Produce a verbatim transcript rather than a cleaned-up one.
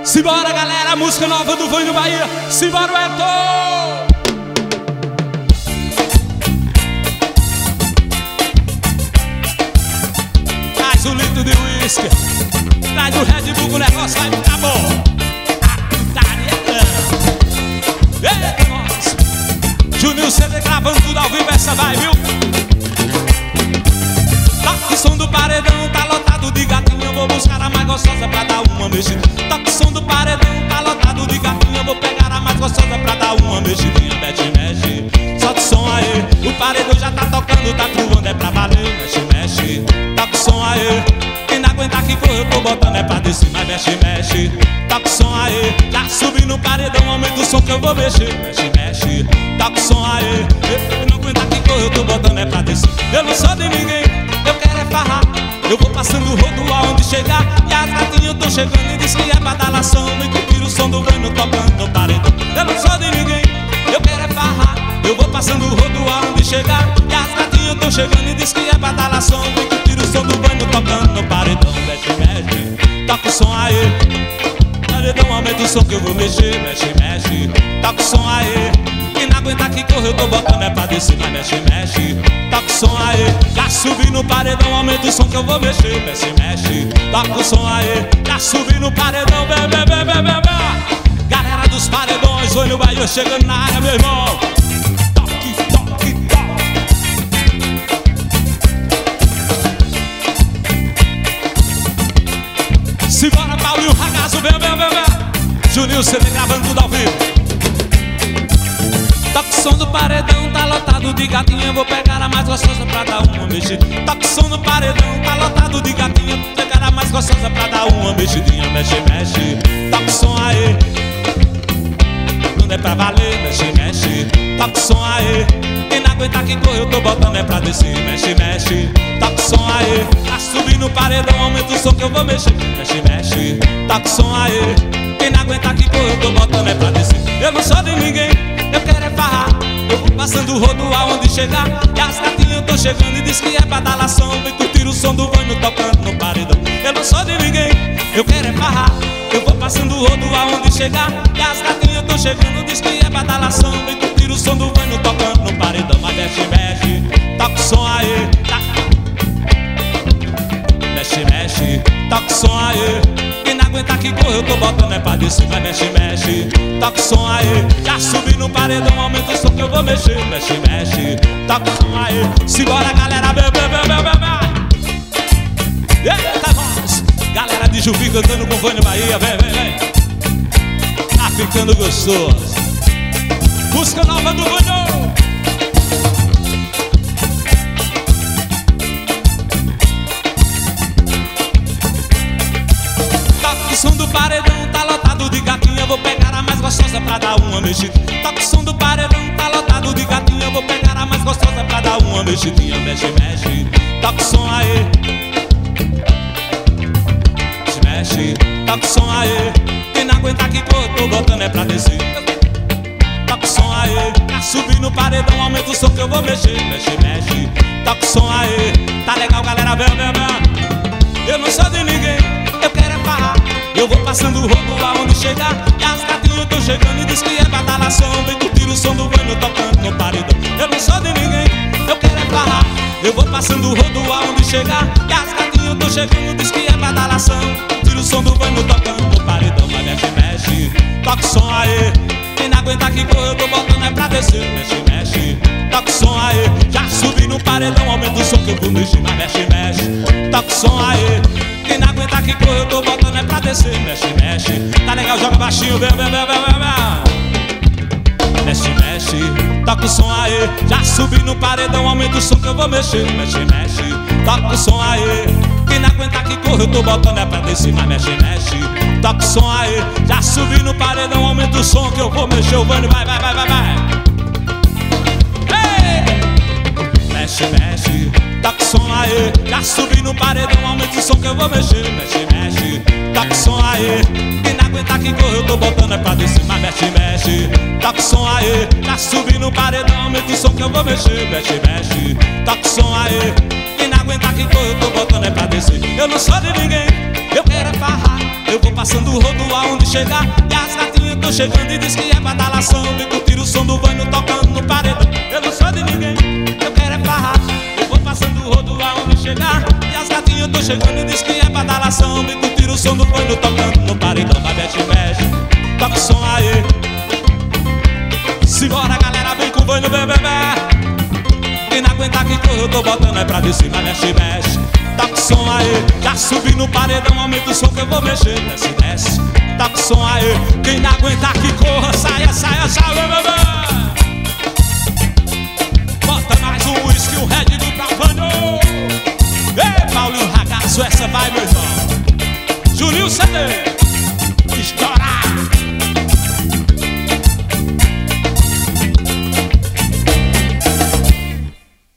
Simbora, galera, música nova do Vânio Bahia. Simbora, Elton! Traz o litro de uísque, traz o Red Bull, o negócio vai ficar bom. A putaria é. Eita, nós! Juninho C D gravando tudo ao vivo, essa vai, viu? Toque o som do paredão, tá lotado de gatinha. Eu vou buscar a mais gostosa pra dar uma mexida. Toque o som do paredão, tá lotado de gatinha. Eu vou pegar a mais gostosa pra dar uma mexidinha. Mexe, mexe, solta o som aí. O paredão já tá tocando, tá truando, é pra valer. Mexe, mexe, toca o som aí. Quem não aguentar que corre, eu tô botando é pra descer. Mas mexe, mexe, toca o som aí. Já subi no paredão, aumenta o som que eu vou mexer. Mexe, mexe, toca o som aí. Quem não aguentar que corre, eu tô botando é pra descer. Eu não sou de ninguém, eu quero é farrar. Eu vou passando o rodo aonde chegar. E as gatinhas tão chegando e diz que é badalação. E curtir o som do Vânio tocando no paredão. Eu não sou de ninguém, eu quero é farrar. Eu vou passando o rodo aonde chegar. E as gatinhas tão chegando e diz que é badalação. E curtir o som do Vânio tocando no paredão. Mexe, mexe, toca o som aí. Paredão, aumenta o som que eu vou mexer. Mexe, mexe, toca o som aí. Quem não aguentar que corre, eu tô botando é pra descer. Mas mexe, mexe, toca o som aí. Já subi no paredão, aumenta o som que eu vou mexer. Mexe, mexe, toca o som aí. Já subi no paredão, vem, vem, vem, vem, vem, vem. Galera dos paredões, Vânio Bahia chegando na área, meu irmão. Toque, toque, toque. Simbora, Paulinho Ragazzo, vem, vem, vem, vem. Juninho C D gravando tudo ao vivo. Toque o som do paredão, tá lotado de gatinha. Eu vou pegar a mais gostosa pra dar uma mexida. Toque o som do paredão, tá lotado de gatinha. Vou pegar a mais gostosa pra dar uma mexidinha. Mexe, mexe, toque o som aí. Não é pra valer, mexe, mexe, toque o som aí. Quem não aguentar que corre, eu tô botando é pra descer. Mexe, mexe, toque o som aí. Tá subindo o paredão, aumenta o som que eu vou mexer. Mexe, mexe, toque o som aí. Quem não aguentar que corre, eu tô botando é pra descer. Eu não sou de ninguém, eu quero é farrar. Eu vou passando o rodo aonde chegar. E as gatinhas tão chegando e diz que é badalação. Vem curtir o som do Vânio tocando no paredão. Eu não sou de ninguém, eu quero é farrar. Eu vou passando o rodo aonde chegar. E as gatinhas tão chegando e diz que é badalação. Vem curtir o som do Vânio tocando no paredão. Mas mexe, mexe, toca o som aí. Tá. Mexe, mexe, toca o som aí. Quem não aguentar que corre, eu tô botando é pra descer. Mas mexe, mexe, toca o som aí. Já subi no paredão, aumenta o som que eu vou mexer. Mexe, mexe, toca o som aí. Simbora, galera, vem, vem, vem, vem, vem, vem. Eita, voz. Galera de Juvi cantando com Vânio Bahia, vem, vem, vem. Tá ficando gostoso. Música nova do Vânio. Toque o som do paredão, tá lotado de gatinha. Eu vou pegar a mais gostosa pra dar uma mexida. Toque o som do paredão, tá lotado de gatinha. Eu vou pegar a mais gostosa pra dar uma mexidinha. Mexe, mexe, toque o som aí. Mexe, mexe, toque o som aí. Quem não aguentar que corre, tô botando é pra descer. Toque o som aí. Pra subir no paredão, aumenta o som que eu vou mexer. Mexe, mexe, toque o som aí. Tá legal, galera, vem, vem, vem. Eu não sou de ninguém, eu quero é farrar. Eu vou passando o rodo aonde chegar. E as gatinhas tão chegando e diz que é badalação. Vem curtir o som do Vânio tocando no paredão. Eu não sou de ninguém, eu quero é farrar. Eu vou passando o rodo aonde chegar. E as gatinhas tão chegando e diz que é badalação. Curtir o som do Vânio tocando no paredão. Mas mexe, mexe, toca o som aí. Quem não aguentar que corre, eu tô botando é pra descer. Mexe, mexe, toca o som aí. Já subi no paredão, aumenta o som que eu vou mexer. Mas mexe, mexe, toca o som aí. Quem não aguentar que corre, eu tô botando é pra descer. Mexe, mexe, tá legal, joga baixinho, vem, vem, vem, vem, vem. Mexe, mexe, toca o som aí. Já subi no paredão, aumenta o som que eu vou mexer. Mexe, mexe, toca o som aí. Quem não aguentar que corre, eu tô botando é pra descer. Mas mexe, mexe, toca o som aí. Já subi no paredão, aumenta o som que eu vou mexer. O Vânio vai, vai, vai, vai, vai. Ei! Mexe, mexe, toca o som aí. Já subi no paredão, aumenta o som que eu vou mexer. Mexe, mexe, toca o som aí. Quem não aguentar que corre, eu tô botando é pra descer. Mas mexe, mexe, toca o som aí. Já subi no paredão, aumenta o som que eu vou mexer. Mexe, mexe, toca o som aí. Quem não aguentar que corre, eu tô botando é pra descer. Eu não sou de ninguém, Eu quero é farrar, eu vou passando o rodo aonde chegar. E as gatinhas tão chegando e diz que é badalação. E curtir o som do banho tocando no paredão. Eu não sou de ninguém, eu quero é farrar, eu vou passando o rodo aonde chegar. E as gatinhas tão chegando e diz que é badalação. E curtir o som do banho tocando no paredão. Vai mexe, mexe, toca o som aí. Simbora galera, vem com o banho, bebê. Quem não aguentar que corre, eu tô botando é pra descer. Vai mexe, mexe, toca o som aí. Já subi no paredão, aumenta o som que eu vou mexer. Desce, desce, toca o som aí. Quem não aguentar que corra, saia, saia, saia, bebê. Bota mais um uísque, um Red Bull pra banho. Ei, Paulinho Ragazzo, essa vai, meu irmão. Juninho C D.